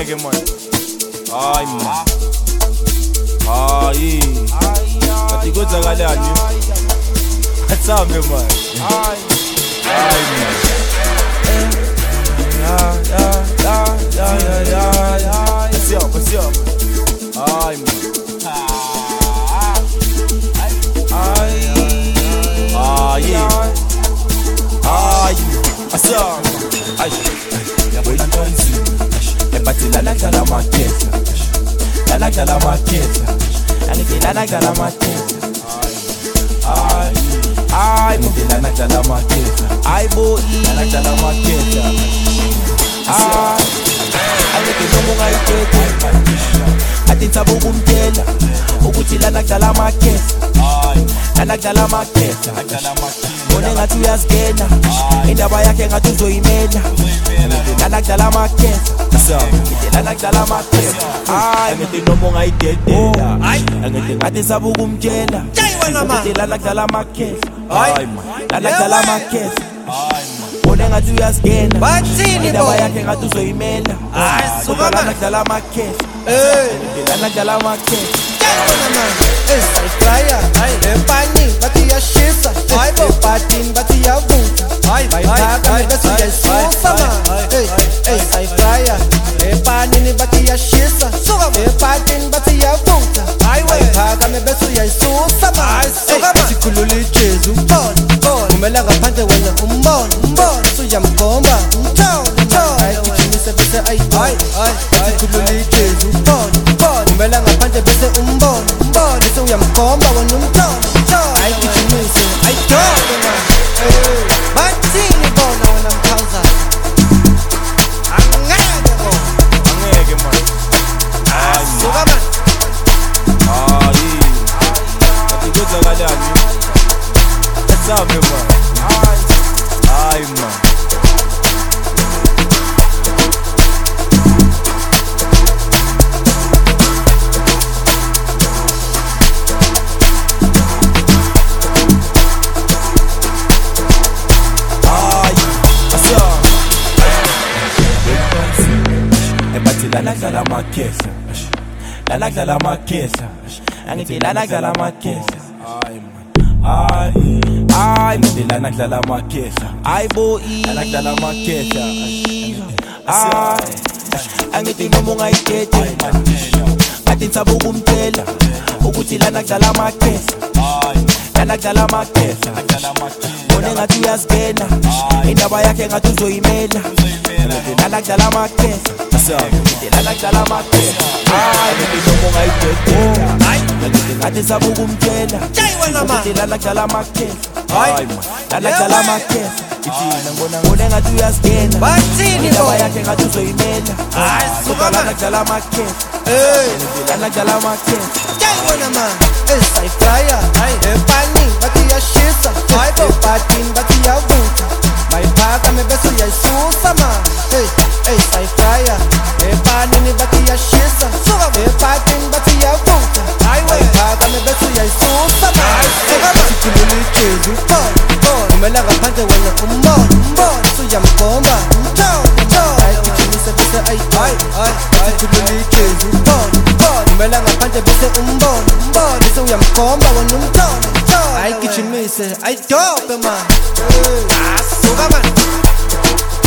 Angeke man. Hayi man. Hayi. Kathi kwenzakalani? Atsambe man. Hayi man. Siyapha. Hayi man. La la marquesa, la marquesa. Ay, mete la marquesa. Ay, boy, la marquesa. Ay, que no monga ikete. Atinsa bokumtela, ukuthi la marquesa. La marquesa. One ngathi uyazigena, indaba yakhe ngathi uzoyimela. La marquesa. La marquesa. Ay, ngithi noma ungayidedela. Ngithi ngathi sabukumtshela. Ngithi la marquesa. Ay man. La marquesa. Ay man. One ngathi uyazigena. Bathini indaba yakhe ngathi uzoyimela. Suka la marquesa. La marquesa. Flyer, empani, bathi yashisa, epatin bathi yavuta, bayiphatha bese uyayisusa man. Hey, flyer, empani bathi yashisa, epatin bathi yavuta, bayiphatha bese uyayisusa man. Sikhulula ijezu, kumela ngaphandle wena umbona, suyamkhomba, ayigijimisa bese sikhulula ijezu, kumela ngaphandle bese umbona, bese uyamkhomba wena umntwana, ayigijimisa, ayidobe man. Bathini bona wena mkhawuza? Angeke man. Suka man. Hayi. Kathi kwenzakalani? Atsambe man. Hayi man. La marquesa. La marquesa. Angithi la marquesa. Ay man. Ay, ngithi la marquesa. Ay boy, la marquesa. Angithi noma ungayidedela. Atinsa bokumtela, ukuthi la marquesa. La marquesa. One ngathi uyazigena, indaba yakhe ngathi uzoyimela. La marquesa. La marquesa. Ay, ngithi noma ungayidedela. Ngithi ngathi sabukumtela, ukuthi la marquesa. Ay man. La marquesa. Ngibona ngathi uyazigena, Bathini indaba yakhe ngathi uzoyimela. Suka man. La marquesa. La marquesa. Wena man. Flyer, empani bathi yashisa, epatin bathi yavuta, bayiphatha bese uyayisusa man. Flyer, empani bathi yashisa, epatin bathi yavuta, bayiphatha bese uyayisusa man. Sikhulula ijezu, kumela ngaphandle wena umbona, suyamkhomba, ayigijimisa bese sikhulula ijezu, kumela ngaphandle bese umbona, bese uyamkhomba wena umntwana, ayigijimisa, ayidobe man. Suka man.